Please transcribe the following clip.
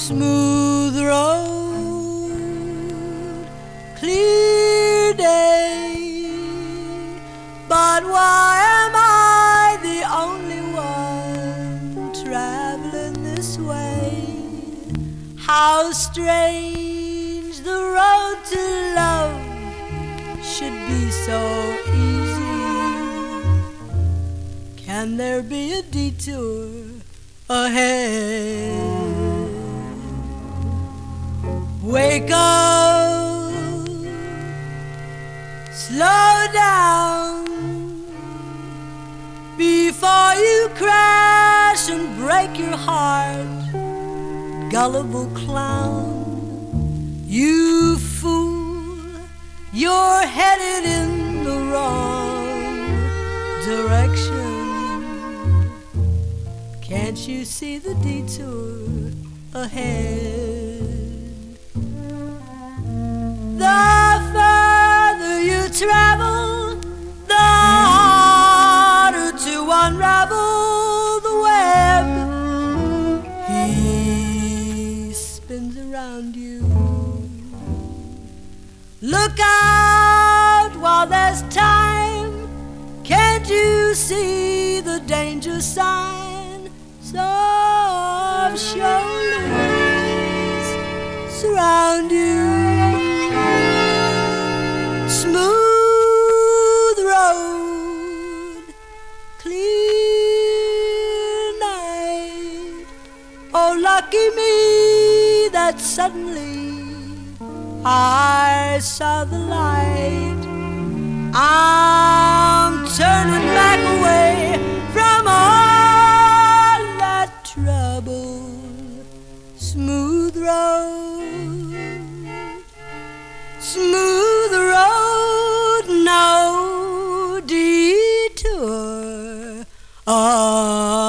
smooth road, clear day. But why am I the only one traveling this way? How strange the road to love should be so easy. Can there be a detour ahead? Wake up, slow down before you crash and break your heart. Gullible clown, you fool, you're headed in the wrong direction. Can't you see the detour ahead? The further you travel, the harder to unravel the web. He spins around you. Look out while there's time. Can't you see the danger sign? Soft shoulders surround you. Smooth road, clear night. Oh, lucky me that suddenly I saw the light. I'm turning back away from all that trouble. Smooth road, smooth road, no detour.